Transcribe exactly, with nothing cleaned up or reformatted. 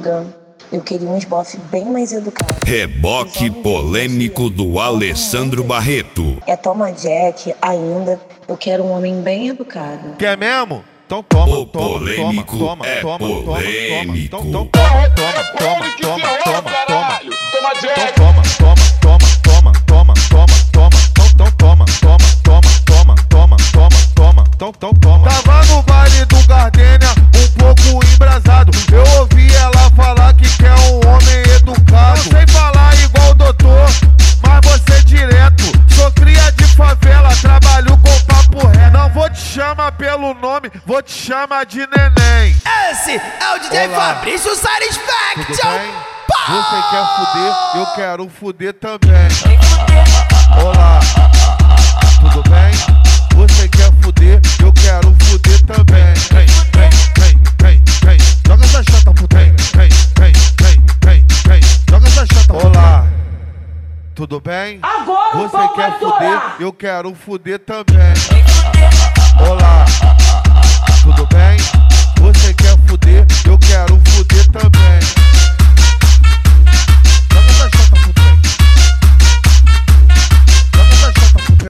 amiga, eu queria uns bofe bem mais educados. Reboque polêmico do Alessandro Barreto. É toma Jack ainda, eu quero um homem bem educado. Quer mesmo? Então toma, O toma, polêmico toma, é toma, toma, polêmico. toma, toma, toma, toma, toma, toma, toma, toma, toma, toma, toma, toma, toma, então toma, toma, toma, toma, toma, toma, toma, então então toma. Tava no baile do Gardênia, um pouco embrasado. Eu ouvi ela falar que quer um homem educado. Não sei falar igual o doutor, mas você direto. Sou cria de favela, trabalho com papo reto. Não vou te chamar pelo nome, vou te chamar de neném. Esse é o D J Olá. Fabrício Satisfaction. Tudo bem? Você quer fuder, eu quero fuder também. Olá, tudo bem? Você quer fuder, eu quero fuder também. Vem, vem, vem, vem, vem. Joga essa chata pro trem. Vem, vem, vem, vem, vem. Joga essa chata pro trem. Olá, tudo bem? Agora Você quer fuder, eu quero fuder também. Olá.